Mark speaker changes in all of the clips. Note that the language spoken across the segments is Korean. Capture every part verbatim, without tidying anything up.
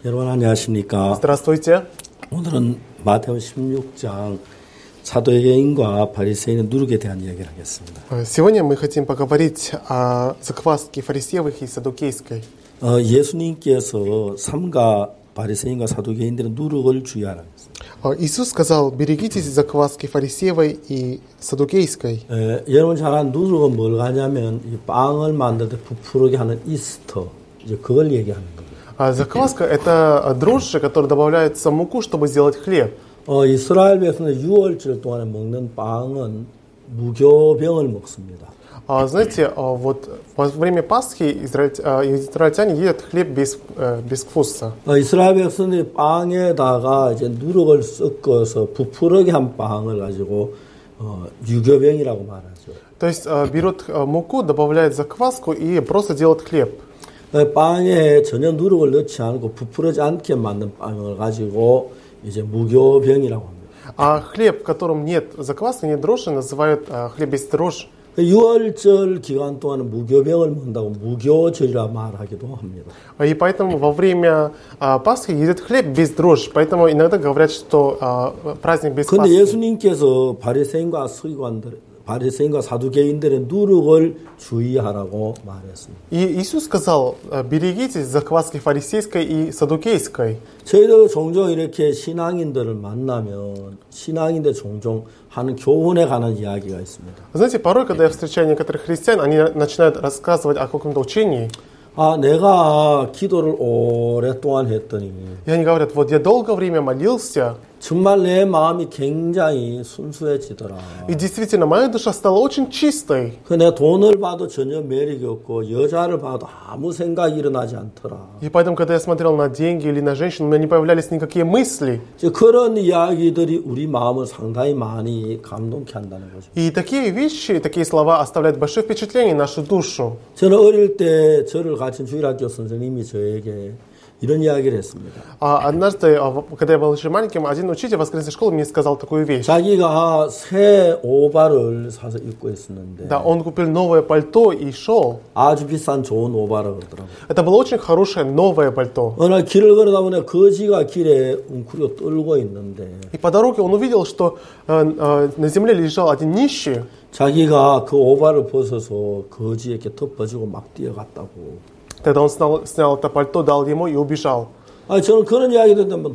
Speaker 1: 여러분 안녕하십니까?
Speaker 2: Здравствуйте.
Speaker 1: 오늘은 마태복음 십육 장 사도개인과 바리새인의 누룩에 대한 이야기를 하겠습니다.
Speaker 2: Сегодня мы хотим поговорить о закваске фарисеевых и саддукейской.
Speaker 1: 어, 예수님께서 삼가 바리새인과 사두개인들의 누룩을 주의하라 했습니다.
Speaker 2: Иисус сказал: берегитесь закваски фарисеевой и саддукейской.
Speaker 1: 에, 여러분 잘 아는 누룩은 뭘 하냐면 이 빵을 만들 때 부풀게 하는 이스터, 이제 그걸 얘기하는 겁니다.
Speaker 2: А закваска — это дрожжи, которые добавляются в муку, чтобы сделать хлеб.
Speaker 1: 어, 이스라엘 백성은 유월절 동안에 먹는 빵은 무교병을 먹습니다.
Speaker 2: А, знаете, вот во время Пасхи израильтяне едят хлеб без, без вкуса.
Speaker 1: 어, 이스라엘 백성들이 빵에다가 이제 누룩을 섞어서 부풀게 한 빵을 가지고 어, 유교병이라고 말하죠.
Speaker 2: То есть берут муку, добавляют закваску и просто делают хлеб.
Speaker 1: 빵에 전혀 누룩을 넣지 않고 부풀지 않게 만든 빵을 가지고 이제 무교병이라고 합니다.
Speaker 2: А хлеб, в котором нет закваски, нет дрожжи, называют хлеб без дрожжи.
Speaker 1: 유월절 기간 동안은 무교병을 먹는다고 무교절이라 말하기도 합니다.
Speaker 2: И поэтому во время а, Пасхи едят хлеб без дрожжи. Поэтому иногда говорят, что а, праздник без
Speaker 1: 근데
Speaker 2: Пасхи.
Speaker 1: 예수님께서 바리새인과 서기관들, 바리새인과 사두개인들의 누룩을 주의하라고 말했습니다.
Speaker 2: И Иисус сказал: берегитесь закваски фарисейской и саддукейской.
Speaker 1: 저희도 종종 이렇게 신앙인들을 만나면 신앙인들 종종 하는 교훈에 관한 이야기가 있습니다.
Speaker 2: Знаете, порой, когда я встречаю некоторых христиан, они начинают рассказывать о каком-то учении.
Speaker 1: 아, 내가 기도를 오랫동안 했더니
Speaker 2: И они говорят: вот я долгое время молился,
Speaker 1: 정말 내 마음이 굉장히 순수해지더라.
Speaker 2: и действительно, моя душа стала очень чистой.
Speaker 1: 그 내가 돈을 봐도 전혀 매력이 없고 여자를 봐도 아무 생각이 일어나지 않더라.
Speaker 2: И поэтому, когда я смотрел на деньги или на женщин, у меня не появлялись никакие мысли.
Speaker 1: 그런 이야기들이 우리 마음을 상당히 많이 감동케 한다는 거죠.
Speaker 2: И такие вещи, такие слова оставляют большое впечатление на нашу душу.
Speaker 1: 저는 어릴 때 저를 가르친 주일학교 선생님이 저에게 이런 이야기를 했습니다.
Speaker 2: А однажды, когда я был еще маленьким, один учитель воскресной школы мне сказал такую вещь.
Speaker 1: 자기가 새 오바를 사서 입고 있었는데
Speaker 2: Да, он купил новое пальто и шел.
Speaker 1: 아주 비싼 좋은 오바라 그러더라고요.
Speaker 2: Это было очень хорошее новое пальто.
Speaker 1: 어느 날 길을 걸어다 보니 거지가 길에 웅크리고 떨고 있는데
Speaker 2: И по дороге он увидел, что э, э, на земле лежал один нищий.
Speaker 1: 자기가 그 오바를 벗어서 거지에게 덮어주고 막 뛰어갔다고.
Speaker 2: Тогда он снял, снял это пальто, дал ему и убежал.
Speaker 1: 아, 저는 그런 이야기 듣는데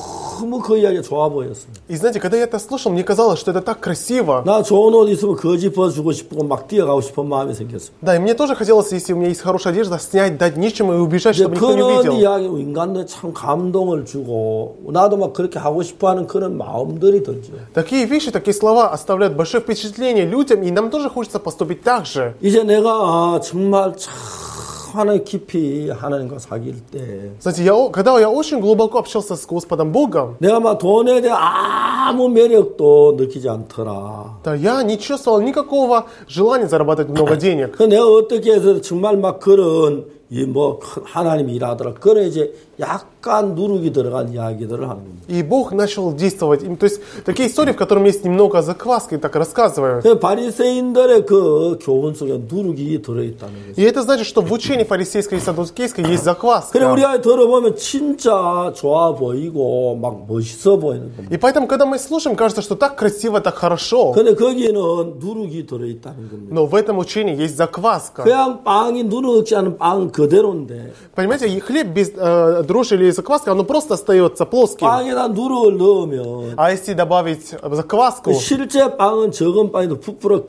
Speaker 1: 너무 그 이야기가 좋아 보였어요.
Speaker 2: И знаете, когда я это слушал, мне казалось, что это так красиво.
Speaker 1: 나 좋은 옷 있으면 거지 벗어주고 싶고 막 뛰어가고 싶은 마음이 생겼어요.
Speaker 2: Да, и мне тоже хотелось, если у меня есть хорошая одежда, снять, дать нищему и убежать, чтобы никто не
Speaker 1: 그런
Speaker 2: увидел.
Speaker 1: 이야기 인간들 참 감동을 주고 나도 막 그렇게 하고 싶어하는 그런 마음들이 들죠.
Speaker 2: Такие вещи, такие слова оставляют большое впечатление людям, и нам тоже хочется поступить так же.
Speaker 1: 이제 내가 아, 정말 참 하나님 깊이 하나님과 사귈 때
Speaker 2: Знаете, я, когда я очень глубоко общался с Господом Богом,
Speaker 1: 내가 막 돈에 대한 아무 매력도 느끼지 않더라.
Speaker 2: да, я не чувствовал никакого желания зарабатывать много денег.
Speaker 1: 그 내가 어떻게 해서 정말 막 그런 이 뭐 하나님이 일하더라. 그런 이제 약간 누룩이 들어간 이야기들을 하는 겁니다.
Speaker 2: И Бог начал действовать. То есть такие истории, в которых есть немного закваски, так рассказывают.
Speaker 1: 그 바리새인들의 그 교훈 속에 누룩이 들어있다는 거죠.
Speaker 2: И это значит, что в учении фарисейской и саддукейской есть закваска.
Speaker 1: 그래 우리가 들어보면 진짜 좋아 보이고 막 멋있어 보이는 겁니다.
Speaker 2: И поэтому, когда мы слушаем, кажется, что так красиво, так хорошо.
Speaker 1: 근데 거기는 누룩이 들어있다는 겁니다.
Speaker 2: Но в этом учении есть закваска.
Speaker 1: 그냥 빵이 누룩 없지 않은 빵 그대로인데
Speaker 2: Понимаете, и хлеб без э, дрожжи или закваски, оно просто остается плоским.
Speaker 1: 빵에다 누룩을 넣으면
Speaker 2: А если добавить закваску,
Speaker 1: 실제 빵은 적은 빵에도 부풀어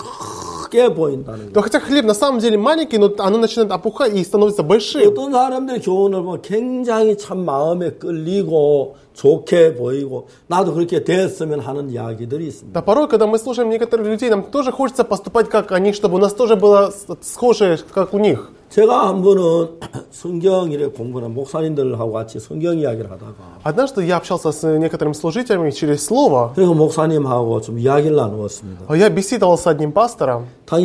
Speaker 1: 크게 보인다는 거예요.
Speaker 2: то хотя хлеб на самом деле маленький, но оно начинает опухать и становится большим.
Speaker 1: 어떤 사람들의 교훈을 보면 굉장히 참 마음에 끌리고 좋게 보이고 나도 그렇게 됐으면 하는 이야기들이 있습니다.
Speaker 2: Да, порой, когда мы слушаем некоторых людей, нам тоже хочется поступать как они, чтобы у нас тоже было схожее, как у них.
Speaker 1: 제가 한 번은 성경 이래 공부하는 목사님들하고 같이 성경 이야기를 하다가
Speaker 2: Однажды я общался с некоторыми служителями через слово.
Speaker 1: 그리고 목사님하고 좀 이야기를 나누었습니다.
Speaker 2: Я беседовал с одним пастором.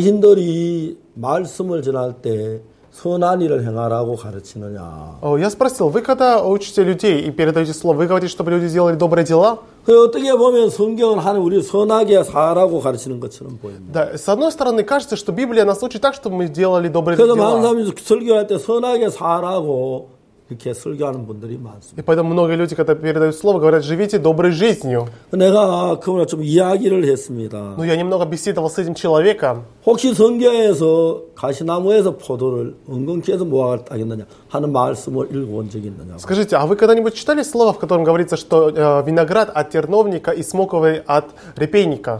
Speaker 1: 당신들이 말씀을 전할 때 선한 일을 행하라고 가르치느냐.
Speaker 2: Я спросил: вы когда учите людей и передаете слово, вы говорите, чтобы люди сделали добрые дела?
Speaker 1: 그 어떻게 보면 성경은 하는 우리 선하게 살라고 가르치는 것처럼 보입니다.
Speaker 2: Да, с одной стороны, кажется, что Библия нас учит так, чтобы мы делали добрые
Speaker 1: 그래서 많은
Speaker 2: дела.
Speaker 1: 사람이 설교할 때 선하게 살라고 이렇게 설교하는 분들이 많습니다.
Speaker 2: И поэтому много людей, когда передают слово, говорят, живите доброй жизнью.
Speaker 1: 내가 그분과 좀 이야기를 했습니다.
Speaker 2: Но я немного беседовал с этим человеком.
Speaker 1: 혹시 성경에서 가시나무에서 포도를 은근히 해서 모아가 따겠느냐 하는 말씀을 읽어본 적이 있느냐.
Speaker 2: Скажите, а вы когда-нибудь читали слово, в котором говорится, что э, виноград от терновника и смоковый от репейника?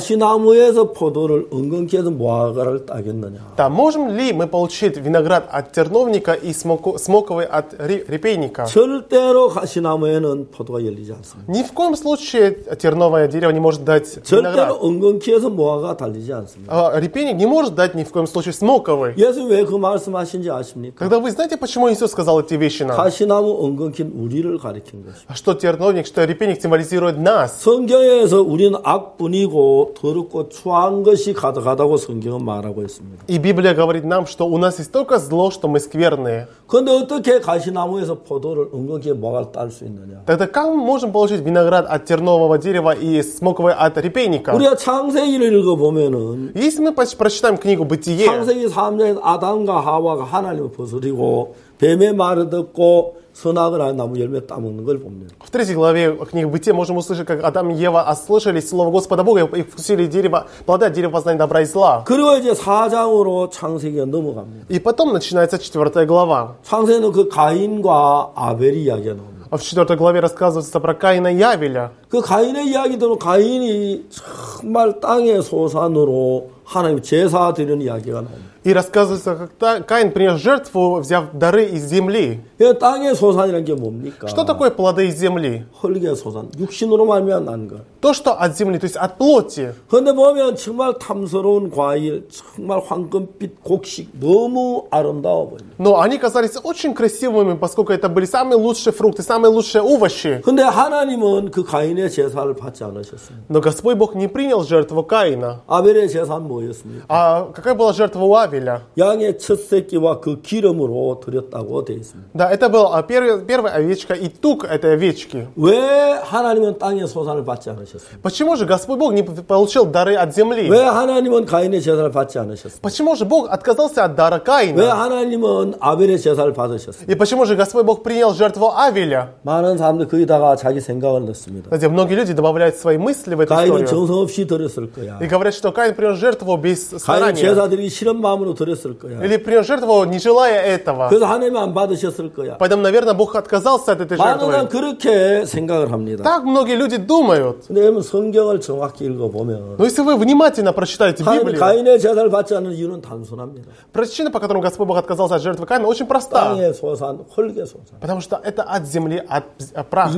Speaker 1: 가시나무에서 포도를 은근히 해서 모아가를 따겠느냐.
Speaker 2: Да, можем ли мы получить виноград от терновника и смоку, смоковый от ре- репейника?
Speaker 1: 절대로 가시나무에는 포도가 열리지 않습니다.
Speaker 2: Ни в коем случае терновое дерево не может дать виноград.
Speaker 1: 절대로 은근히 해서 모아가 달리지 않습니다.
Speaker 2: А репейник не может дать ни в коем случае смоковый.
Speaker 1: 예수 왜 그 말씀하신지 아십니까?
Speaker 2: Тогда вы знаете, почему Иисус сказал эти вещи нам?
Speaker 1: 가시나무 은근히 우리를 가리킨 것입니다.
Speaker 2: А что терновник, что репейник символизирует нас?
Speaker 1: 성경에서 우리는 악분이고 더럽고 추한 것이 가득하다고 성경은 말하고 있습니다.
Speaker 2: И Библия говорит нам, что у нас есть только зло, что мы скверные.
Speaker 1: 그런데 어떻게 가시나무에서 포도를 은근히 모아가 딸 수 있느냐?
Speaker 2: Тогда как мы можем получить виноград от тернового дерева и смоковый от репейника?
Speaker 1: 우리가 창세기를 읽어보면은
Speaker 2: Если мы поч- прочитаем книгу «Бытие»,
Speaker 1: 창세기 삼 장에 아담과 하와가 하나님을 벗으리고 뱀의 말을 듣고 선악을 안 나무 열매 따먹는 걸 봅니다.
Speaker 2: в третьей главе книги «Бытие» можем услышать, как Адам и Ева ослышались Слово Господа Бога и вкусили дерево, плода дерева познания добра и зла.
Speaker 1: 그리고 이제 사 장으로 창세기가 넘어갑니다.
Speaker 2: И потом начинается четвертая глава.
Speaker 1: 창세기는 그 가인과 아벨이 이야기가 나옵니다.
Speaker 2: А в четвертой главе рассказывается про Каина и Авеля.
Speaker 1: 그 가인의 이야기들은 가인이 정말 땅의 소산으로 하나님 제사 드리는 이야기가 나옵니다.
Speaker 2: И рассказывается, как Та- Каин принес жертву, взяв дары из земли.
Speaker 1: 이 땅의 소산이라는 게 뭡니까?
Speaker 2: Что такое плоды из земли?
Speaker 1: 흙의 소산, 육신으로 말미암아 난 것.
Speaker 2: То, что от земли, то есть от плоти.
Speaker 1: 그런데 보면 정말 탐스러운 과일, 정말 황금빛 곡식, 너무 아름다워 보입니다.
Speaker 2: Но они казались очень красивыми, поскольку это были самые лучшие фрукты, самые лучшие овощи.
Speaker 1: 근데 하나님은 그 가인의 제사를 받지 않으셨습니다.
Speaker 2: Но Господь Бог не принял жертву Каина.
Speaker 1: 아벨의 제사는 뭐였습니까?
Speaker 2: А какая была жертва у Авеля?
Speaker 1: 양의 첫 새끼와 그 기름으로 드렸다고 되어 있습니다.
Speaker 2: Да, это была первая, первая овечка и тук этой овечки.
Speaker 1: 왜 하나님은 땅의 소산을 받지 않으셨습니까?
Speaker 2: Почему же Господь Бог не получил дары от земли?
Speaker 1: 왜 하나님은 가인의 제사를 받지 않으셨습니까?
Speaker 2: Почему же Бог отказался от дара
Speaker 1: 왜
Speaker 2: Каина?
Speaker 1: 하나님은 아벨의 제사를 받으셨습니까?
Speaker 2: И почему же Господь Бог принял жертву Авеля?
Speaker 1: 많은 사람들 거기다가 자기 생각을 넣습니다.
Speaker 2: Знаете, многие люди добавляют свои мысли в эту
Speaker 1: 가인은
Speaker 2: историю.
Speaker 1: 정성 없이 드렸을 거야.
Speaker 2: И говорят, что Каин принес жертву без
Speaker 1: 가인
Speaker 2: старания.
Speaker 1: 제사 드리기 싫은 마음으로 드렸을 거야.
Speaker 2: Или принес жертву, не желая этого.
Speaker 1: 그래서 하나님 안 받으셨을 거야.
Speaker 2: Поэтому, наверное, Бог отказался от этой
Speaker 1: 많은 사람
Speaker 2: жертвы.
Speaker 1: 그렇게 생각을 합니다.
Speaker 2: Так многие люди думают.
Speaker 1: 근데 여러분 성경을 정확히 읽어보면
Speaker 2: Но если вы внимательно прочитаете
Speaker 1: 하나님
Speaker 2: Библию,
Speaker 1: 가인의 제사를 받지 않는 이유는 단순합니다.
Speaker 2: причина, по которой Господь Бог отказался от жертвы Каина, очень проста.
Speaker 1: 땅의 소산, 흙의 소산.
Speaker 2: Потому что это от земли, от от праха.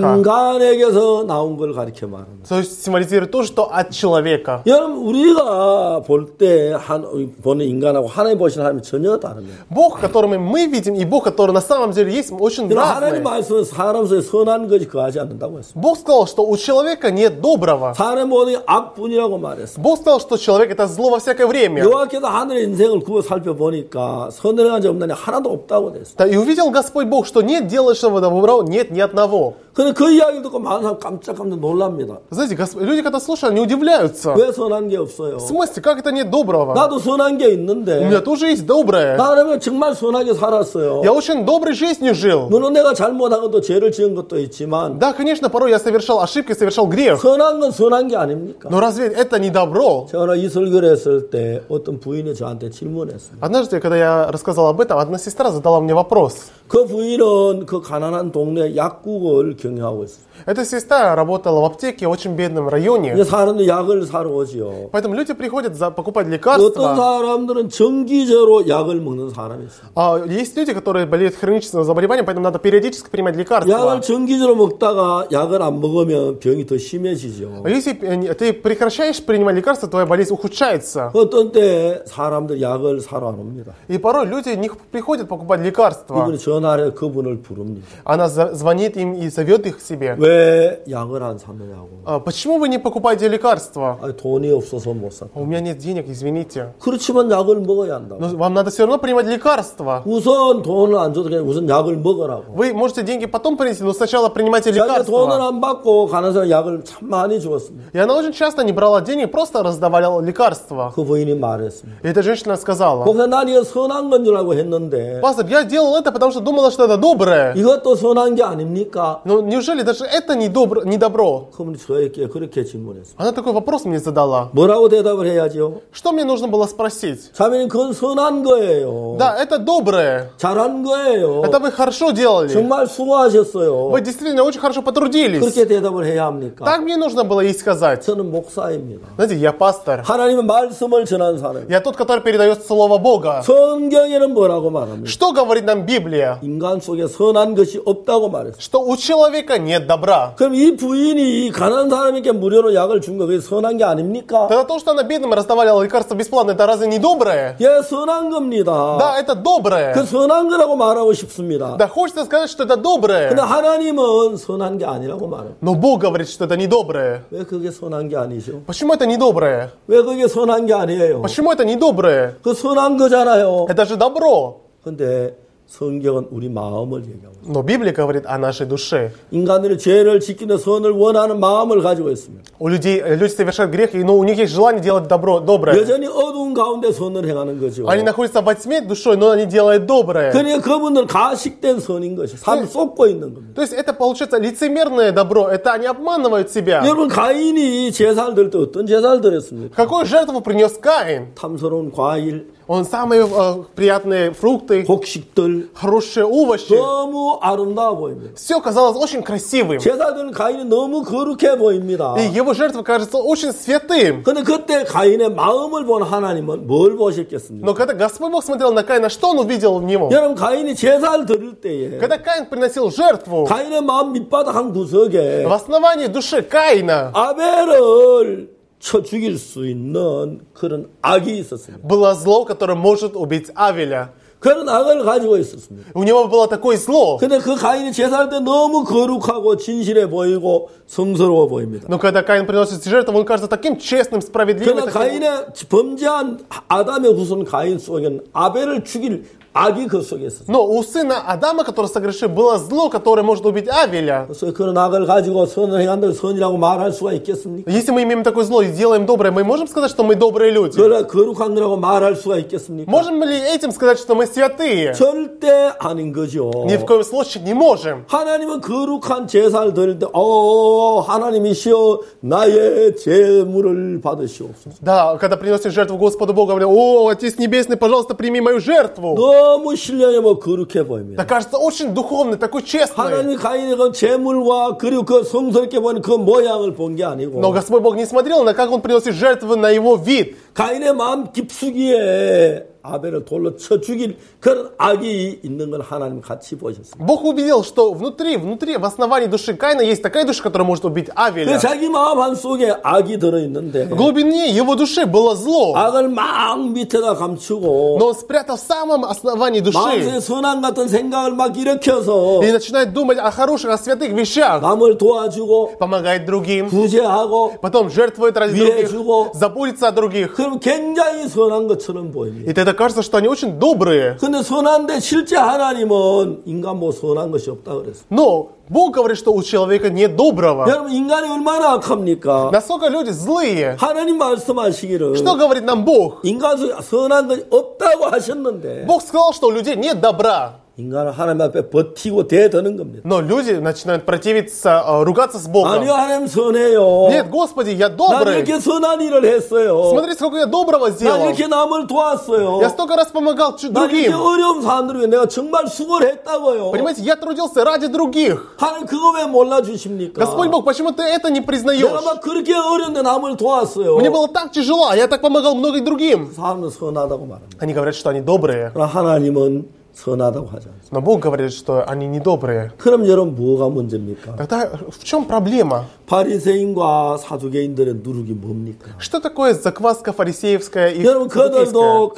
Speaker 1: 인간에게서 나온 걸 가리켜 말합니다.
Speaker 2: То есть символизирует то, что от человека.
Speaker 1: 여러분 우리가 볼 때 보는 인간하고 하나님 보시는 하나님이 전혀 다릅니다.
Speaker 2: Бог, которым мы видим, и Бог, который на самом деле есть, очень
Speaker 1: 그러나 하나님
Speaker 2: разные.
Speaker 1: 말씀은 사람 속에 선한 것이 거하지 않는다고 했습니다.
Speaker 2: Бог сказал, что у человека нет доброго.
Speaker 1: 사람 모든 악분이라고 말했습니다.
Speaker 2: Бог сказал, что человек это зло во всякое время.
Speaker 1: 여호와께서 하늘의 인생을 구워 살펴보니까 선을 지 없나니 하나도 없다고 됐습니다.
Speaker 2: Да, и увидел Господь Бог, что нет делающего добра, нет ни одного.
Speaker 1: 근데 그 이야기를 듣고 많은 사람 깜짝깜짝 놀랍니다.
Speaker 2: Знаете, Господь, люди, когда слушают, они удивляются.
Speaker 1: 왜 선한 게 없어요?
Speaker 2: В смысле, как это нет доброго?
Speaker 1: 나도 선한 게
Speaker 2: У
Speaker 1: 있는데
Speaker 2: меня тоже есть доброе.
Speaker 1: 나는 정말 선하게 살았어요.
Speaker 2: Я очень доброй жизнью жил.
Speaker 1: 물론 내가 잘못한 것도 죄를 지은 것도 있지만
Speaker 2: Да, конечно, порой я совершал ошибки, совершал грех.
Speaker 1: 선한 건 선한 게 아닙니까?
Speaker 2: Но разве это не добро?
Speaker 1: 제가 이 설교를 했을 때 어떤 부인이 저한테 질문했습니다.
Speaker 2: Однажды, когда я рассказал об этом, одна сестра задала мне вопрос.
Speaker 1: 그 부인은 그 가난한 동네 약국을 경영하고 있어요.
Speaker 2: Эта сестра работала в аптеке в очень бедном районе.
Speaker 1: 이제 사람들 약을 사러 오지요.
Speaker 2: Поэтому люди приходят за, покупать
Speaker 1: 어떤
Speaker 2: лекарства.
Speaker 1: 사람들은 정기적으로 약을 먹는 사람이 있어요.
Speaker 2: А есть люди, которые болеют хроническим заболеванием, поэтому надо периодически принимать лекарства.
Speaker 1: 약을 정기적으로 먹다가 약을 안 먹으면 병이 더 심해지죠.
Speaker 2: А если э, ты прекращаешь принимать лекарства, твоя болезнь ухудшается.
Speaker 1: 어떤 때 사람들 약을 사러 안 옵니다.
Speaker 2: И порой люди не приходят покупать лекарства.
Speaker 1: 이분이 전화를 그분을 부릅니다.
Speaker 2: Она за- звонит им и зовет берет их к себе.
Speaker 1: 왜 약을 안 샀느냐고.
Speaker 2: А почему вы не покупаете лекарства?
Speaker 1: 아니, 돈이 없어서 못 샀다.
Speaker 2: У меня нет денег, извините.
Speaker 1: 그렇지만 약을 먹어야 한다.
Speaker 2: Но вам надо все равно принимать лекарства.
Speaker 1: 우선 돈을 안 줘도 그냥 우선 약을 먹으라고.
Speaker 2: Вы можете деньги потом принести, но сначала принимайте
Speaker 1: 자기가 돈을
Speaker 2: лекарства.
Speaker 1: 안 받고 가는 사람 약을 참 많이 주었습니다.
Speaker 2: И она очень часто не брала денег, просто раздавала лекарства.
Speaker 1: 그 부인이 말했습니다.
Speaker 2: И эта женщина сказала:
Speaker 1: 목사, 난 이거 선한 건 줄 알고 했는데
Speaker 2: пастор, я делал это, потому что думала, что это доброе.
Speaker 1: 이것도 선한 게 아닙니까?
Speaker 2: Но неужели даже это не, добро, не добро?
Speaker 1: 그분이 저에게 그렇게 질문했습니다.
Speaker 2: Она такой вопрос мне задала.
Speaker 1: 뭐라고 대답을 해야죠?
Speaker 2: Что мне нужно было спросить?
Speaker 1: 자매님, 그건 선한 거예요.
Speaker 2: Да, это доброе.
Speaker 1: 잘한 거예요.
Speaker 2: Это вы хорошо делали.
Speaker 1: 정말 수고하셨어요.
Speaker 2: Вы действительно очень хорошо потрудились.
Speaker 1: 그렇게 대답을 해야 합니까?
Speaker 2: Так мне нужно было ей сказать.
Speaker 1: 저는 목사입니다.
Speaker 2: Знаете, я пастор.
Speaker 1: 하나님의 말씀을 전하는 사람.
Speaker 2: Я тот, который передает Слово Бога.
Speaker 1: 성경에는 뭐라고 말합니까?
Speaker 2: Что говорит нам Библия?
Speaker 1: 인간 속에 선한 것이 없다고 말했어요.
Speaker 2: Что у человека нет добра.
Speaker 1: 그럼 이 부인이 가난한 사람에게 무료로 약을 준 거 그게 선한 게 아닙니까?
Speaker 2: Тогда то, что она бедным раздавала лекарства бесплатно, это разве не доброе?
Speaker 1: 예, 선한 겁니다.
Speaker 2: Да, это доброе.
Speaker 1: 그 선한 거라고 말하고 싶습니다.
Speaker 2: Да, хочется сказать, что это доброе.
Speaker 1: 근데 하나님은 선한 게 아니라고 말해요.
Speaker 2: Но Бог говорит, что это не доброе.
Speaker 1: 왜 그게 선한 게 아니죠?
Speaker 2: Почему это не доброе?
Speaker 1: 왜 그게 선한 게 아니에요?
Speaker 2: Почему это не доброе?
Speaker 1: 그 선한 거잖아요.
Speaker 2: Это же добро.
Speaker 1: 근데 성경은 우리 마음을 얘기하고 있어요.
Speaker 2: Но Библия говорит о нашей душе.
Speaker 1: 인간들이 죄를 지키는 선을 원하는 마음을 가지고 있습니다.
Speaker 2: У людей, люди совершают грех, но у них есть желание делать добро, доброе.
Speaker 1: 여전히 어두운 가운데 선을 행하는 거죠.
Speaker 2: Они находятся во тьме душой, но они делают доброе.
Speaker 1: 그러니까 그분들은 가식된 선인 것이 삶 쏟고 있는 겁니다.
Speaker 2: То есть это получается лицемерное добро, это они обманывают себя.
Speaker 1: 여러분, 가인이 제사를 드릴 때 어떤 제사를 드렸습니까?
Speaker 2: Какую жертву принес Каин?
Speaker 1: 탐스러운 과일,
Speaker 2: Он самые э, приятные фрукты,
Speaker 1: 곡식들,
Speaker 2: хорошие овощи.
Speaker 1: 너무 아름다워 보입니다.
Speaker 2: Все казалось очень красивым.
Speaker 1: 제사 드리는 가인이 너무 거룩해 보입니다.
Speaker 2: И его жертва кажется очень святым.
Speaker 1: 근데 그때 가인의 마음을 본 하나님은 뭘 보셨겠습니까?
Speaker 2: Но когда Господь Бог смотрел на Каина, что он увидел в него?
Speaker 1: 여러분, 가인이 제사를 드릴 때에
Speaker 2: Когда Каин приносил жертву,
Speaker 1: 가인의 마음 밑바닥 한 구석에
Speaker 2: в основании души Каина
Speaker 1: 아벨을 쳐 죽일 수 있는 그런 악이 있었습니다.
Speaker 2: было зло, которое может убить Авеля.
Speaker 1: 그런 악을 가지고 있었습니다.
Speaker 2: У него было такое зло.
Speaker 1: 근데 그 가인이 제사할 때 너무 거룩하고 진실해 보이고 성스러워 보입니다.
Speaker 2: Но когда Каин приносит жертву, он кажется таким честным, справедливым.
Speaker 1: 그러나 가인의 범죄한 아담의 후손 가인 속에는 아벨을 죽일 악이 그 속에 있었어요.
Speaker 2: Но у сына Адама, который согрешил, было зло, которое может убить Авеля.
Speaker 1: 그래서 그런 악을 가지고 선을 행한다고 선이라고 말할 수가 있겠습니까?
Speaker 2: Если мы имеем такое зло и делаем доброе, мы можем сказать, что мы добрые люди?
Speaker 1: 그러나 거룩한 거라고 말할 수가 있겠습니까?
Speaker 2: Можем ли этим сказать, что мы святые?
Speaker 1: 절대 아닌 거죠.
Speaker 2: Ни в коем случае не можем.
Speaker 1: 하나님은 거룩한 제사를 드릴 때, 어, 하나님이시여 나의 제물을 받으시옵소서.
Speaker 2: Да, когда приносим жертву Господу Богу, говорим: о, Отец Небесный, пожалуйста, прими мою жертву.
Speaker 1: 너무 신령해 뭐 거룩해 보입니다.
Speaker 2: Это кажется очень духовный, такой честный.
Speaker 1: 하나님이 가인의 그 제물과 그리고 그 성스럽게 보이는 그 모양을 본 게 아니고
Speaker 2: Но Господь Бог не смотрел на как он приносит жертвы, на его вид.
Speaker 1: 가인의 마음 깊숙이에 아벨을 돌로 쳐 죽일 그런 악이 있는 걸 하나님 같이 보셨습니다.
Speaker 2: Бог увидел, что внутри, внутри, в основании души Каина есть такая душа, которая может убить Авеля.
Speaker 1: 자기 마음 한 속에 악이 들어있는데
Speaker 2: В глубине его души было зло,
Speaker 1: 악을 막 밑에다 감추고
Speaker 2: но он спрятал в самом основании души
Speaker 1: 마음속에 선한 같은 생각을 막 일으켜서
Speaker 2: и начинает думать о хороших, о святых вещах.
Speaker 1: 남을 도와주고
Speaker 2: Помогает другим,
Speaker 1: 구제하고
Speaker 2: потом жертвует ради других,
Speaker 1: 위해주고
Speaker 2: заботится о других.
Speaker 1: 그럼 굉장히 선한 것처럼 보입니다.
Speaker 2: И тогда кажется, что они очень добрые.
Speaker 1: 근데 선한데 실제 하나님은 인간 뭐 선한 것이 없다 그랬어요.
Speaker 2: Но Бог говорит, что у человека нет доброго.
Speaker 1: 여러분, 인간이 얼마나 악합니까?
Speaker 2: Насколько люди злые.
Speaker 1: 하나님 말씀하시기를
Speaker 2: Что говорит нам Бог?
Speaker 1: 인간 속에 선한 것이 없다고 하셨는데
Speaker 2: Бог сказал, что у людей нет добра.
Speaker 1: 인간은 하나님 앞에 버티고 대드는 겁니다.
Speaker 2: Но люди начинают противиться, э, ругаться с Богом.
Speaker 1: 아니요, 하나님 선해요.
Speaker 2: Нет, Господи, я
Speaker 1: 난
Speaker 2: добрый.
Speaker 1: 이렇게 선한 일을 했어요.
Speaker 2: Смотри, сколько я доброго
Speaker 1: 난
Speaker 2: сделал.
Speaker 1: 이렇게 남을 도왔어요.
Speaker 2: Я столько раз помогал чуть
Speaker 1: 난 이렇게
Speaker 2: другим.
Speaker 1: 어려운 사람들을 위해 내가 정말 수고를 했다고요.
Speaker 2: Понимаете, я трудился ради других.
Speaker 1: 하나님 그거 왜 몰라주십니까?
Speaker 2: Господь Бог, почему ты это не
Speaker 1: 내가
Speaker 2: признаешь?
Speaker 1: 막 그렇게 어려운데 남을 도왔어요.
Speaker 2: Мне было так тяжело, а я так помогал многим другим.
Speaker 1: 사람은 선하다고 말합니다.
Speaker 2: Они говорят, что они добрые.
Speaker 1: 그러나 하나님은 선하다고 하지 않습니까?
Speaker 2: Но Бог говорит, что они недобрые.
Speaker 1: 그럼 여러분 뭐가 문제입니까?
Speaker 2: Тогда в чем проблема?
Speaker 1: 바리새인과 사두개인들의 누룩이 뭡니까?
Speaker 2: Что такое закваска фарисеевская и
Speaker 1: 여러분
Speaker 2: саддукейская?
Speaker 1: 그들도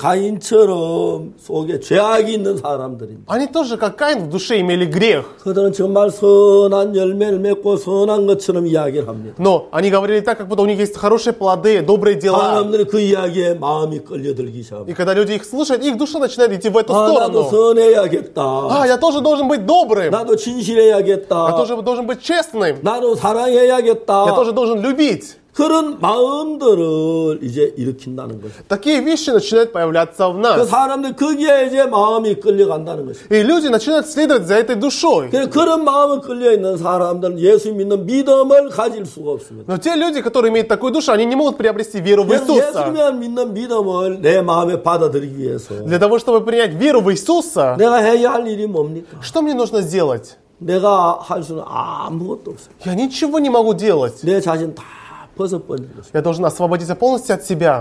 Speaker 1: 가인처럼 속에 죄악이 있는 사람들입니다.
Speaker 2: Они тоже, как Каин, в душе имели грех.
Speaker 1: 그들은 정말 선한 열매를 맺고 선한 것처럼 이야기를 합니다.
Speaker 2: Но они говорили так, как будто у них есть хорошие плоды, добрые дела.
Speaker 1: 사람들이 그 이야기에 마음이 끌려들기
Speaker 2: И
Speaker 1: 시작합니다.
Speaker 2: когда люди их слушают, их душа начинает идти в эту
Speaker 1: 아, 나도
Speaker 2: сторону.
Speaker 1: 선해야겠다.
Speaker 2: А, я тоже должен быть добрым.
Speaker 1: 나도 진실해야겠다.
Speaker 2: Я тоже должен быть честным.
Speaker 1: 나도 사랑해야겠다.
Speaker 2: Я тоже должен любить.
Speaker 1: 그런 마음들을 이제 일으킨다는 거죠.
Speaker 2: Такие вещи начинают появляться в
Speaker 1: 그
Speaker 2: нас.
Speaker 1: 사람들 거기에 이제 마음이 끌려간다는 것이죠.
Speaker 2: И люди начинают следовать за этой душой.
Speaker 1: 그래서 그런 마음을 끌려 있는 사람들은 예수 믿는 믿음을 가질 수가 없습니다.
Speaker 2: Но те люди, которые имеют такую душу, они не могут приобрести веру в Иисуса.
Speaker 1: 예수만 믿는 믿음을 내 마음에 받아들이기 위해서
Speaker 2: Для того, чтобы принять веру в Иисуса,
Speaker 1: 내가 해야 할 일이 뭡니까?
Speaker 2: что мне нужно сделать?
Speaker 1: 내가 할 수는 아무것도 없어요.
Speaker 2: Я ничего не могу делать.
Speaker 1: 내 자신 다 벗어버리는 것입니다.
Speaker 2: Я должен освободиться полностью от себя.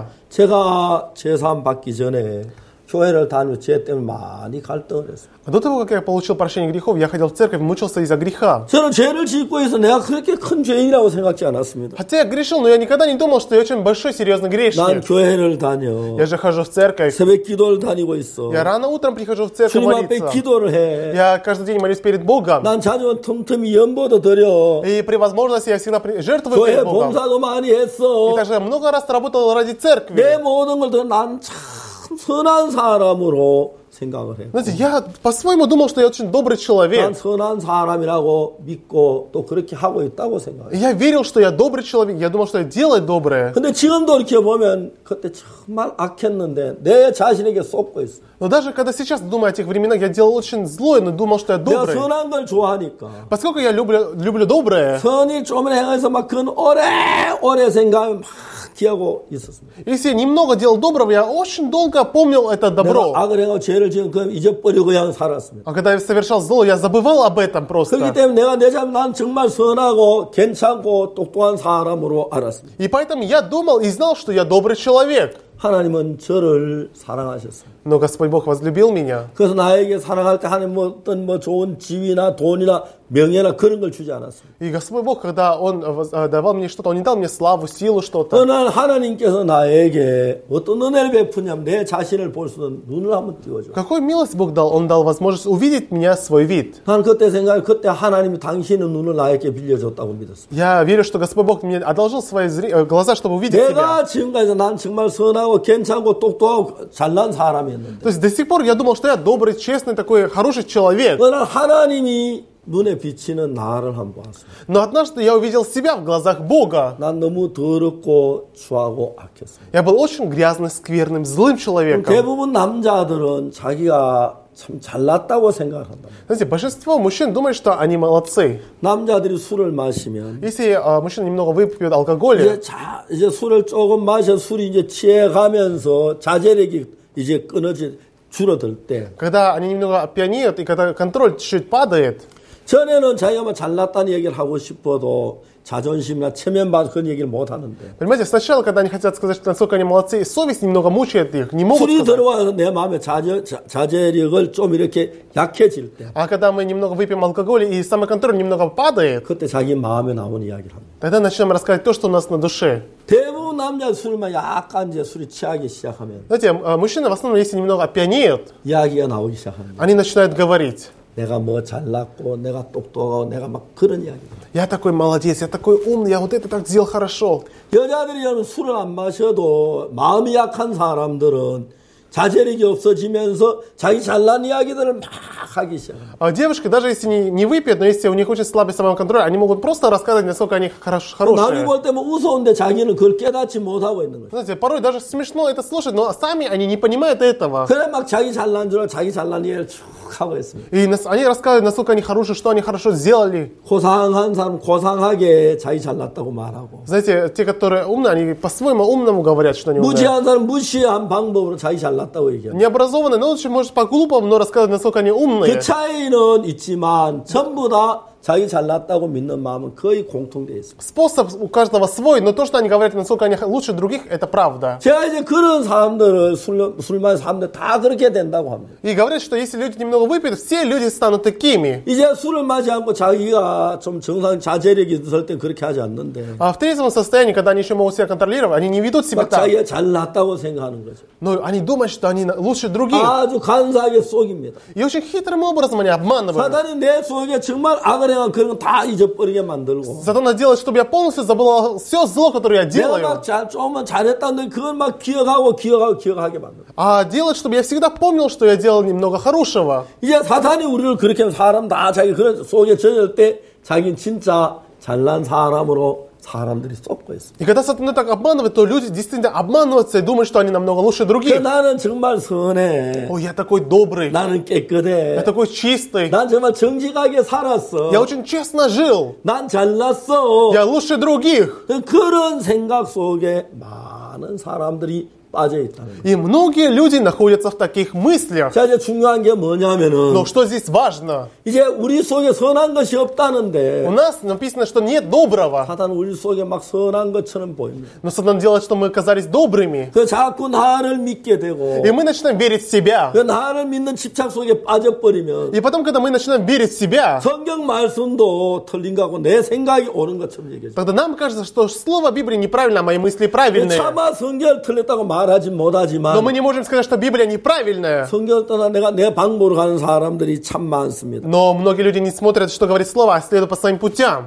Speaker 1: 제가 제사함 받기 전에 교회를 다니고 죄 때문에 많이 갈등을 했어요.
Speaker 2: До того, как я получил прощение грехов, я ходил в церковь, мучился из-за греха.
Speaker 1: 저는 죄를 짓고 해서 내가 그렇게 큰 죄인이라고 생각지 않았습니다.
Speaker 2: Хотя я грешил, но я никогда не думал, что я очень большой, серьезный
Speaker 1: 난
Speaker 2: грешник.
Speaker 1: 교회를 다녀.
Speaker 2: Я же хожу в церковь.
Speaker 1: 새벽 기도를 다니고 있어.
Speaker 2: Я рано утром прихожу в церковь
Speaker 1: 주님 앞에
Speaker 2: молиться.
Speaker 1: 기도를 해.
Speaker 2: Я каждый день молюсь перед Богом.
Speaker 1: 난 자주 틈틈이 연보도 드려.
Speaker 2: И при возможности я всегда при- жертвую
Speaker 1: 교회
Speaker 2: перед Богом.
Speaker 1: 봉사도 많이
Speaker 2: И
Speaker 1: 했어.
Speaker 2: также много раз работал ради
Speaker 1: 내
Speaker 2: церкви.
Speaker 1: 모든 걸 더 난 참 선한 사람으로 생각을 해.
Speaker 2: Знаете, я по-своему думал, что я очень добрый
Speaker 1: 난
Speaker 2: человек.
Speaker 1: 선한 사람이라고 믿고 또 그렇게 하고 있다고 생각해.
Speaker 2: И я верил, что я добрый человек. Я думал, что я делаю доброе.
Speaker 1: 근데 지금도 이렇게 보면 그때 정말 악했는데 내 자신에게 쏟고 있어.
Speaker 2: Но даже когда сейчас думаю о тех временах, я делал очень злое, но думал, что я
Speaker 1: 내가
Speaker 2: добрый.
Speaker 1: 선한 걸 좋아하니까.
Speaker 2: Поскольку я люблю, люблю доброе,
Speaker 1: 선이 좀 행해서 막 그건 오래 오래 생각하면 막 기하고 있었습니다.
Speaker 2: если я немного делал доброго, я очень долго помнил это
Speaker 1: 내가
Speaker 2: добро.
Speaker 1: 악을 행하고 죄를 지은 그럼 잊어버리고 그냥 살았습니다.
Speaker 2: А когда я совершал зло, я забывал об этом
Speaker 1: 그렇기
Speaker 2: просто.
Speaker 1: 때문에 내가 내 자신 난 정말 선하고 괜찮고 똑똑한 사람으로 알았습니다.
Speaker 2: И поэтому я думал и знал, что я добрый человек.
Speaker 1: 하나님은 저를 사랑하셨습니다.
Speaker 2: Но Господь Бог возлюбил меня.
Speaker 1: 그래서 나에게 사랑할 때 하나님 뭐 어떤 뭐 좋은 지위나 돈이나 명예나 그런 걸 주지 않았습니다.
Speaker 2: И Господь Бог, когда Он воз- э, давал мне что-то, Он не дал мне славу, силу, что-то.
Speaker 1: 그러나 하나님께서 나에게 어떤 은혜를 베푸냐면 내 자신을 볼 수 있는 눈을 한번 띄워줘.
Speaker 2: Какую милость Бог дал? Он дал возможность увидеть меня, свой вид.
Speaker 1: 나는 그때 생각해 그때 하나님이 당신의 눈을 나에게 빌려줬다고 믿었습니다.
Speaker 2: Я верю, что Господь Бог мне одолжил свои зри- э, глаза, чтобы увидеть себя.
Speaker 1: 내가 지금까지 난 정말 선하고 괜찮고 똑똑하고 잘난 사람이었는데
Speaker 2: То есть до сих пор я думал, что я добрый, честный, такой хороший человек.
Speaker 1: 그러나 하나님이 눈에 비치는 나를 한번 보았습니다.
Speaker 2: Но однажды я увидел себя в глазах Бога.
Speaker 1: 난 너무 더럽고 추하고 악했습니다.
Speaker 2: Я был очень грязным, скверным, злым человеком.
Speaker 1: 대부분 남자들은 자기가 참 잘났다고 생각을 한다.
Speaker 2: Знаете, большинство мужчин думают, что они молодцы.
Speaker 1: 남자들이 술을 마시면
Speaker 2: Если э, мужчина немного выпьет алкоголя,
Speaker 1: 이제 자 이제 술을 조금 마셔 술이 이제 취해가면서 자제력이 이제 끊어지 줄어들 때
Speaker 2: когда они немного опьянеют, и когда контроль чуть-чуть падает,
Speaker 1: 전에는 자기가 뭐 잘났다는 얘기를 하고 싶어도 자존심이나 체면받아 그런 얘기를 못 하는데
Speaker 2: понимаете, сначала, когда они хотят сказать, что насколько они молодцы, совесть немного мучает их, не могут
Speaker 1: 술이
Speaker 2: сказать.
Speaker 1: 들어와서 내 마음에 자제, 자, 자제력을 좀 이렇게 약해질 때
Speaker 2: А когда мы немного выпьем алкоголь, и самоконтроль немного падает,
Speaker 1: 그때 자기 마음에 나오는 이야기를 합니다.
Speaker 2: тогда начнем рассказать то, что у нас на душе.
Speaker 1: 대부분 남자 술만 약간 이제 술이 취하기 시작하면
Speaker 2: Знаете, э, мужчины в основном, если немного опьянеют,
Speaker 1: 이야기가 나오기 시작합니다.
Speaker 2: они начинают говорить:
Speaker 1: 내가 뭐 잘났고 내가 똑똑하고 내가 막 그런 이야기입니다.
Speaker 2: я такой молодец, я такой умный, я вот это так сделал хорошо.
Speaker 1: 여자들이 여러분 술을 안 마셔도 마음이 약한 사람들은 자제력이 없어지면서 자기 잘난 이야기들을 막 하기 시작합니다.
Speaker 2: А девушки, даже если не, не выпьют, но если у них очень слабый самоконтроль, они могут просто рассказывать, насколько они хорош,
Speaker 1: 남이
Speaker 2: хорошие.
Speaker 1: 볼 때 뭐 우스운데 자기는 그걸 깨닫지 못하고 있는 거예요.
Speaker 2: Знаете, порой даже смешно это слушать, но сами они не понимают этого.
Speaker 1: 그래 막 자기 잘난 줄 알고 자기 잘난 이야기를 쭉 하고 있습니다.
Speaker 2: И нас- они рассказывают, насколько они хорошие, что они хорошо сделали.
Speaker 1: 고상한 사람 고상하게 자기 잘났다고 말하고
Speaker 2: Знаете, те, которые умные, они по-своему умному говорят, что они умные.
Speaker 1: 무지한 사람 무시한 방법으로 자기 잘났다고 얘기합니다.
Speaker 2: Необразованные, но лучше, может, по-глупому, но рассказывать, насколько они умные.
Speaker 1: 그 차이는 있지만 전부 다 자기 잘났다고 믿는 마음은 거의 공통되어 있습니다.
Speaker 2: Способ у каждого свой, но то, что они говорят, насколько они лучше других, это правда.
Speaker 1: 제가 이제 그런 사람들을 술, 술 마신 사람들 다 그렇게 된다고 합니다.
Speaker 2: И говорят, что если люди немного выпьют, все люди станут такими.
Speaker 1: 이제 술을 마지 않고 자기가 좀 정상 자제력이 있을 땐 그렇게 하지 않는데
Speaker 2: А в трезвом состоянии, когда они еще могут себя контролировать, они не ведут себя
Speaker 1: 막
Speaker 2: так.
Speaker 1: 자기가 잘났다고 생각하는 거죠.
Speaker 2: Но они думают, что они лучше других.
Speaker 1: 아주 간사하게 속입니다.
Speaker 2: И очень хитрым образом они обманывают.
Speaker 1: 사단이 내 속에 정말 악을 행한 그런 거 다 잊어버리게 만들고
Speaker 2: Сатана делает, чтобы я полностью забыл все зло, которое я
Speaker 1: 내가
Speaker 2: делаю.
Speaker 1: 막 잘, 조금만 잘했다는데 그걸 막 기억하고 기억하고 기억하게 만들고
Speaker 2: А делать, чтобы я всегда помнил, что я делал немного хорошего.
Speaker 1: 이제 사탄이 우리를 그렇게 하면 사람 다 자기 그런 속에 젖을 때 자기는 진짜 잘난 사람으로 사람들이 쏟고 있습니다.
Speaker 2: И когда сатана так обманывает, то люди действительно обманываются и думают, что они намного лучше других.
Speaker 1: 나는 정말 선해.
Speaker 2: Ой, я такой добрый,
Speaker 1: 나는 깨끗해.
Speaker 2: я такой чистый,
Speaker 1: 난 정말 정직하게 살았어.
Speaker 2: я очень честно жил,
Speaker 1: 난 잘났어.
Speaker 2: я лучше других.
Speaker 1: 그런 생각 속에 많은 사람들이 빠져 있다는 거예요.
Speaker 2: И многие люди находятся в таких мыслях.
Speaker 1: 자, 이제 중요한 게 뭐냐면은
Speaker 2: Но что здесь важно?
Speaker 1: 이제 우리 속에 선한 것이 없다는데
Speaker 2: У нас написано, что нет доброго.
Speaker 1: 사탄은 우리 속에 막 선한 것처럼 보입니다.
Speaker 2: Но Сатана делает, что мы оказались добрыми.
Speaker 1: 그 자꾸 나를 믿게 되고
Speaker 2: И мы начинаем верить в себя.
Speaker 1: 그 나를 믿는 집착 속에 빠져버리면
Speaker 2: И потом, когда мы начинаем верить в себя,
Speaker 1: 성경 말씀도 틀린 거고 내 생각이 옳은 것처럼 얘기해줘.
Speaker 2: тогда нам кажется, что слово Библии неправильно, а мои мысли правильные.
Speaker 1: 차마 성경을 틀렸다고 말하지
Speaker 2: Но
Speaker 1: 못하지만
Speaker 2: мы не можем сказать, что Библия неправильная.
Speaker 1: 성경을 떠나 내가 내 방법으로 가는 사람들이 참 많습니다.
Speaker 2: Но многие люди не смотрят, что говорит слово, а следуют по своим путям.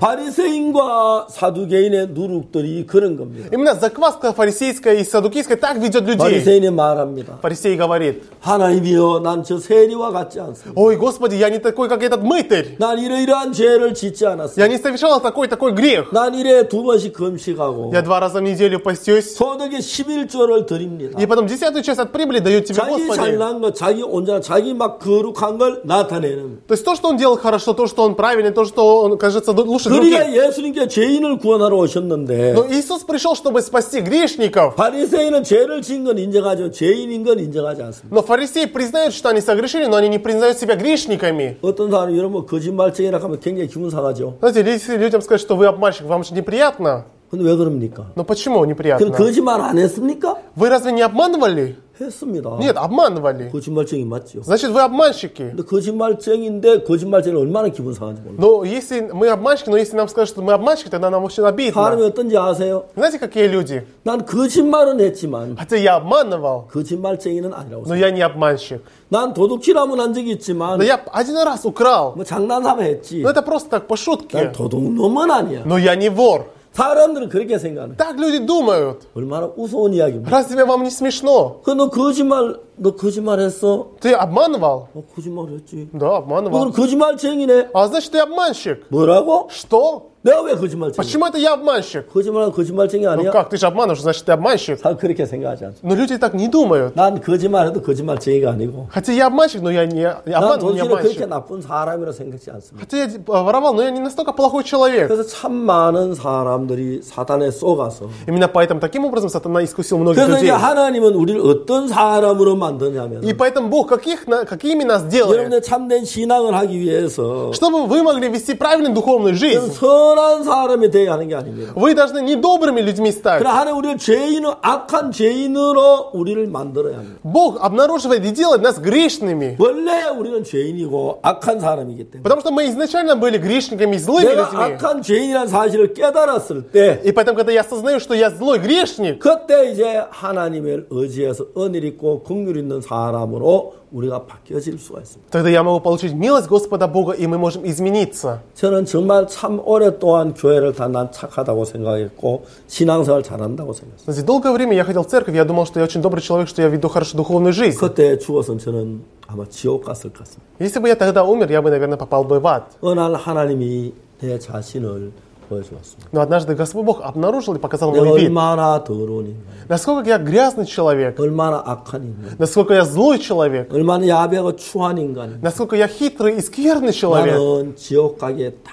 Speaker 1: 바리새인과 사두개인의 누룩들이 그런 겁니다.
Speaker 2: Именно закваска фарисейская и садукийская так ведет людей.
Speaker 1: 바리새인이 말합니다.
Speaker 2: Фарисей говорит:
Speaker 1: 하나님이여 난 저 세리와 같지 않습니다.
Speaker 2: ой, Господи, я не такой, как этот мытарь.
Speaker 1: 난 이러이러한 죄를 짓지 않았습니다.
Speaker 2: Я не совершал такой-такой грех.
Speaker 1: 난 일에 두 번씩 금식하고
Speaker 2: Я два раза в неделю постюсь.
Speaker 1: 소득의 십일조를 드립니다.
Speaker 2: И потом десятую часть от прибыли дает тебе
Speaker 1: 자기
Speaker 2: Господи.
Speaker 1: 잘난 것, 자기 온전한, 자기 막 거룩한 걸 나타내는.
Speaker 2: То есть то, что он делал хорошо, то, что он правильный, то, что он, кажется, лучше других.
Speaker 1: 그러니까 예수님께 죄인을 구원하러 오셨는데
Speaker 2: Но Иисус пришел, чтобы спасти грешников.
Speaker 1: 바리새인은 죄를 지은 건 인정하죠. 죄인인 건 인정하지 않습니다.
Speaker 2: Но фарисеи признают, что они согрешили, но они не признают себя грешниками.
Speaker 1: 어떤 사람이 여러분 거짓말쟁이라 하면 굉장히 기분 상하죠.
Speaker 2: Знаете, если людям сказать, что вы обманщик, вам же неприятно.
Speaker 1: 근데 왜 그럽니까?
Speaker 2: Но почему
Speaker 1: 그럼
Speaker 2: неприятно?
Speaker 1: 거짓말 안 했습니까?
Speaker 2: Вы разве не обманывали?
Speaker 1: 했습니다.
Speaker 2: Нет, обманывали.
Speaker 1: 거짓말쟁이 맞죠.
Speaker 2: Значит, вы обманщики.
Speaker 1: 근데 거짓말쟁인데 거짓말쟁이는 얼마나 기분 상한지 몰라요.
Speaker 2: Но если мы обманщики, но если нам скажут, что мы обманщики, тогда нам очень
Speaker 1: 사람이
Speaker 2: обидно.
Speaker 1: 어떤지 아세요?
Speaker 2: Знаете, какие люди?
Speaker 1: 난 거짓말은 했지만
Speaker 2: Хотя я обманывал,
Speaker 1: 거짓말쟁이는 아니라고
Speaker 2: но
Speaker 1: 생각해요.
Speaker 2: я не обманщик.
Speaker 1: 난 도둑질하면 한 적이 있지만
Speaker 2: Да я один раз украл.
Speaker 1: 뭐 장난삼아 했지.
Speaker 2: Но это просто так, по
Speaker 1: 난
Speaker 2: шутке.
Speaker 1: 도둑놈은 아니야.
Speaker 2: Но я не вор.
Speaker 1: 사람들은 그렇게 생각해.
Speaker 2: Так люди думают.
Speaker 1: 얼마나 우스운 이야기입니다.
Speaker 2: Разве вам не смешно?
Speaker 1: 그 너 거짓말 너 거짓말했어?
Speaker 2: Ты обманывал?
Speaker 1: 어, 거짓말했지.
Speaker 2: Да,
Speaker 1: 너
Speaker 2: обманывал.
Speaker 1: 거짓말쟁이네.
Speaker 2: А значит, ты обманщик.
Speaker 1: 뭐라고?
Speaker 2: Что?
Speaker 1: 내가 왜 거짓말쟁이?
Speaker 2: Почему это я обманщик?
Speaker 1: 거짓말은 거짓말쟁이
Speaker 2: Ну
Speaker 1: 아니야?
Speaker 2: как, ты же обманываешь, значит, ты обманщик.
Speaker 1: 사 그렇게 생각하지 않습니다.
Speaker 2: Но люди так не думают.
Speaker 1: 난 거짓말해도 거짓말쟁이가 아니고.
Speaker 2: Хотя я обманщик, но я не я
Speaker 1: 난
Speaker 2: обманываю, не
Speaker 1: 도둑질을 그렇게
Speaker 2: обманщик.
Speaker 1: 나쁜 사람이라 생각지 않습니다.
Speaker 2: Хотя я э, воровал, но я не настолько плохой человек.
Speaker 1: 그래서 참 많은 사람들이 사단에 쏘가서.
Speaker 2: Именно поэтому таким образом сатана искусил многих
Speaker 1: 그래서 이제
Speaker 2: людей.
Speaker 1: 하나님은 우리를 어떤 사람으로 만드냐면
Speaker 2: И поэтому Бог каких, на- какими нас делает?
Speaker 1: 여러분의 참된 신앙을 하기 위해서
Speaker 2: Чтобы вы могли вести правильную духовную жизнь.
Speaker 1: 선한 사람이 되어야 하는 게 아닙니다.
Speaker 2: Вы должны не добрыми людьми стать.
Speaker 1: 그러나 하나님 우리를 죄인으로 악한 죄인으로 우리를 만들어야 합니다.
Speaker 2: Бог обнаруживает и делает нас грешными.
Speaker 1: 원래 우리는 죄인이고 악한 사람이기 때문에
Speaker 2: Потому что мы изначально были грешниками, злыми
Speaker 1: 내가
Speaker 2: людьми.
Speaker 1: 악한 죄인이라는 사실을 깨달았을 때
Speaker 2: И поэтому, когда я осознаю, что я злой грешник,
Speaker 1: 그때 이제 하나님을 의지해서 은일 있고 긍휼 있는 사람으로 우리가 바뀌어질 수가 있습니다.
Speaker 2: тогда я могу получить милость Господа Бога, и мы можем измениться.
Speaker 1: 저는 정말 참 오랫동안 교회를 다 난 착하다고 생각했고 신앙생활 잘한다고 생각했어요.
Speaker 2: Знаете, долгое время я ходил в церковь, я думал, что я очень добрый человек, что я веду хорошо духовную жизнь.
Speaker 1: 그때 죽었으면 저는 아마 지옥 갔을 것 같습니다.
Speaker 2: Если бы я тогда умер, я бы, наверное, попал бы в ад.
Speaker 1: 어느 날 하나님이 내 자신을 보여주었습니다.
Speaker 2: Но однажды Господь Бог обнаружил и показал
Speaker 1: 내가
Speaker 2: мой вид.
Speaker 1: 얼마나 더러운 인간,
Speaker 2: Насколько я грязный человек,
Speaker 1: 얼마나 악한 인간,
Speaker 2: насколько я злой человек,
Speaker 1: 얼마나 야비하고 추한 인간,
Speaker 2: насколько я хитрый и скверный человек.
Speaker 1: 나는 지옥 가기에 딱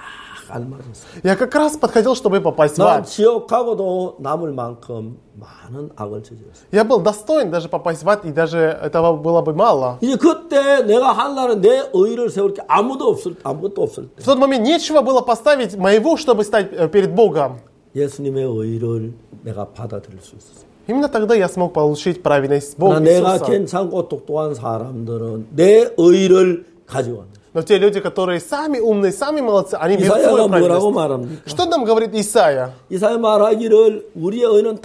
Speaker 1: 알맞았어요.
Speaker 2: Я как раз подходил, чтобы попасть в
Speaker 1: 난
Speaker 2: ад.
Speaker 1: 지옥하고도 남을 만큼 많은 악을 저질렀어요.
Speaker 2: Я был достоин даже попасть в ад, и даже этого было бы мало.
Speaker 1: 이제 그때 내가 하려는 내 의를 세울 게 아무도 없을 아무것도 없을 때
Speaker 2: В тот момент нечего было поставить моего, чтобы стать э, перед Богом.
Speaker 1: 예수님의 의를 내가 받아들일 수 있었어요.
Speaker 2: Именно тогда я смог получить праведность Бога
Speaker 1: 내가
Speaker 2: Иисуса.
Speaker 1: 괜찮고 똑똑한 사람들은 내 의를 가지고 왔어요.
Speaker 2: Но те люди, которые сами умные, сами молодцы, они берут
Speaker 1: 이사야가
Speaker 2: свою
Speaker 1: 뭐라고
Speaker 2: праведность.
Speaker 1: 말합니까?
Speaker 2: Что нам говорит Исаия?
Speaker 1: 이사야 말하기를 우리의 의는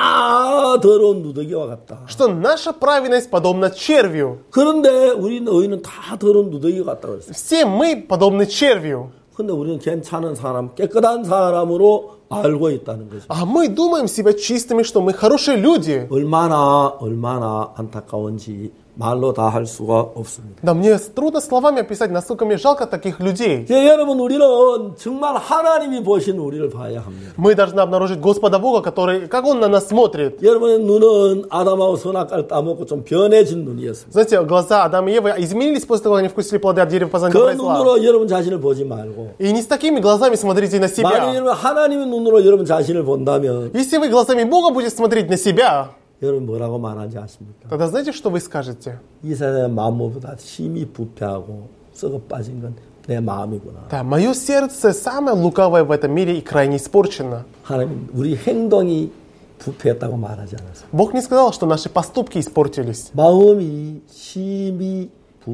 Speaker 1: 다 더러운 누더기와 같다.
Speaker 2: Что наша праведность подобна червю.
Speaker 1: 그런데 우리는 의는 다 더러운 누더기와 같다 그랬어요.
Speaker 2: Все мы подобны червю.
Speaker 1: 근데 우리는 괜찮은 사람, 깨끗한 사람으로 알고 있다는 거죠.
Speaker 2: А мы думаем себя чистыми, что мы хорошие люди.
Speaker 1: 얼마나 얼마나 안타까운지 말로 다 할 수가 없습니다.
Speaker 2: Да мне трудно словами описать, насколько мне жалко таких людей.
Speaker 1: 예, 여러분 우리는 정말 하나님이 보시는 우리를 봐야 합니다.
Speaker 2: Мы должны обнаружить Господа Бога, который, как Он на нас смотрит.
Speaker 1: 여러분의 눈은 아담하고 선악과를 따먹고 좀 변해진 눈이었습니다.
Speaker 2: Знаете, глаза Адама и Евы изменились после того, как они вкусили плоды от дерева познания
Speaker 1: 그
Speaker 2: добра и зла.
Speaker 1: 눈으로 여러분 자신을 보지 말고
Speaker 2: И не с такими глазами смотрите на
Speaker 1: 만약
Speaker 2: себя.
Speaker 1: 여러분 하나님의 눈으로 여러분 자신을 본다면
Speaker 2: Если вы глазами Бога будете смотреть на себя,
Speaker 1: 여러분 뭐라고 말하는지 아십니까?
Speaker 2: тогда знаете, что вы скажете?
Speaker 1: 이 세상의 마음보다 심히 부패하고 썩어 빠진 건 내 마음이구나.
Speaker 2: Да, мое сердце самое лукавое в этом мире и крайне испорчено.
Speaker 1: 하나님 우리 행동이 부패했다고 말하지 않았어요.
Speaker 2: Бог не сказал, что наши поступки испортились.
Speaker 1: 마음이 심히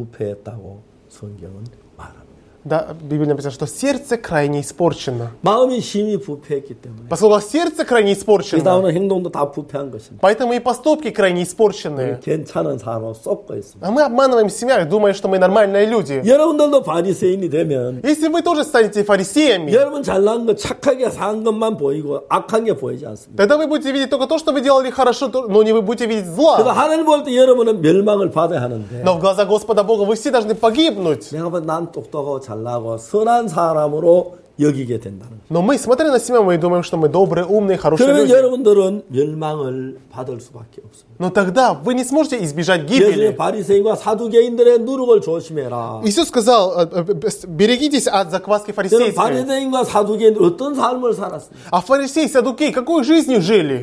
Speaker 1: 부패했다고 성경은 말합니다.
Speaker 2: Да, в Библии написано, что сердце крайне испорчено.
Speaker 1: 마음이 심히 부패했기 때문에
Speaker 2: Поскольку сердце крайне
Speaker 1: 그
Speaker 2: испорчено,
Speaker 1: 나오는 행동도 다 부패한 것입니다.
Speaker 2: поэтому и поступки крайне испорченные.
Speaker 1: 괜찮은 사람으로 썩고 있습니다.
Speaker 2: А мы обманываем себя, думая, что мы нормальные люди.
Speaker 1: 여러분들도 바리새인이 되면
Speaker 2: Если вы тоже станете фарисеями,
Speaker 1: 여러분 잘난 것, 착하게 산 것만 보이고 악한 게 보이지 않습니다.
Speaker 2: тогда вы будете видеть только то, что вы делали хорошо, то- но не вы будете видеть
Speaker 1: 그래서
Speaker 2: зла.
Speaker 1: 하나님 볼 때 여러분은 멸망을 받아야 하는데
Speaker 2: Но в глазах Господа Бога вы все должны погибнуть.
Speaker 1: 내가 보면 난 똑똑하고 잘나고 선한 사람으로 여기게 된다는 거죠.
Speaker 2: Но мы, смотря на себя, мы думаем, что мы добрые, умные, хорошие
Speaker 1: 그러면
Speaker 2: люди.
Speaker 1: 여러분들은 멸망을 받을 수밖에 없습니다.
Speaker 2: Но тогда вы не сможете избежать
Speaker 1: 예수님의
Speaker 2: гибели.
Speaker 1: 바리새인과 사두개인들의 누룩을 조심해라.
Speaker 2: Иисус сказал, э, э, берегитесь от закваски
Speaker 1: 여러분
Speaker 2: фарисейской.
Speaker 1: 바리새인과 사두개인들 어떤 삶을 살았습니까?
Speaker 2: А фарисеи, садукеи, какой жизнью жили?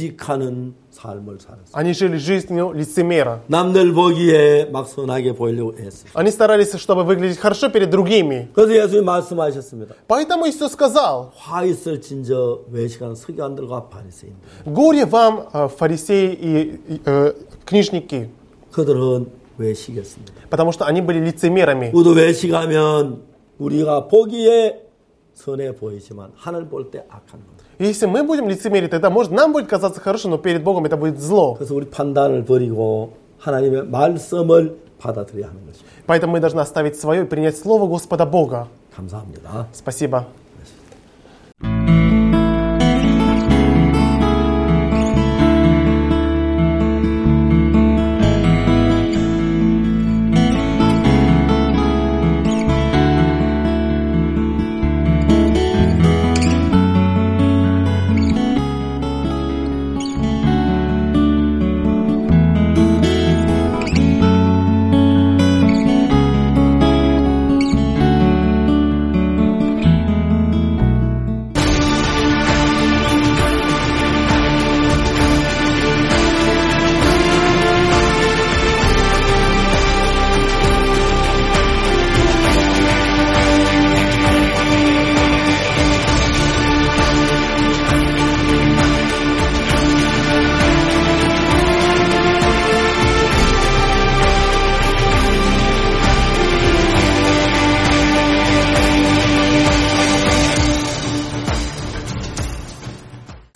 Speaker 1: 외식하는 삶을 살았어요.
Speaker 2: Они жили жизнью лицемера.
Speaker 1: 남들 보기에 막 선하게 보이려고 했어요.
Speaker 2: Они старались, чтобы выглядеть хорошо перед другими.
Speaker 1: 그래서 예수님이 말씀하셨습니다.
Speaker 2: Поэтому Иисус сказал,
Speaker 1: 화 있을 진저 외식하는 서기관들과 바리새인들.
Speaker 2: горе вам, э, фарисеи и и, э, книжники,
Speaker 1: 그들은 외식했습니다.
Speaker 2: потому что они были лицемерами.
Speaker 1: 우리도 외식하면 우리가 보기에 선해 보이지만 하늘 볼 때 악한 겁니다.
Speaker 2: Если мы будем лицемерить, тогда, может, нам будет казаться хорошо, но перед Богом это будет зло.
Speaker 1: 그래서 우리 판단을 버리고 하나님의 말씀을 받아들여야 하는 것입니다.
Speaker 2: Поэтому мы должны оставить свое и принять Слово Господа Бога.
Speaker 1: 감사합니다.
Speaker 2: Спасибо.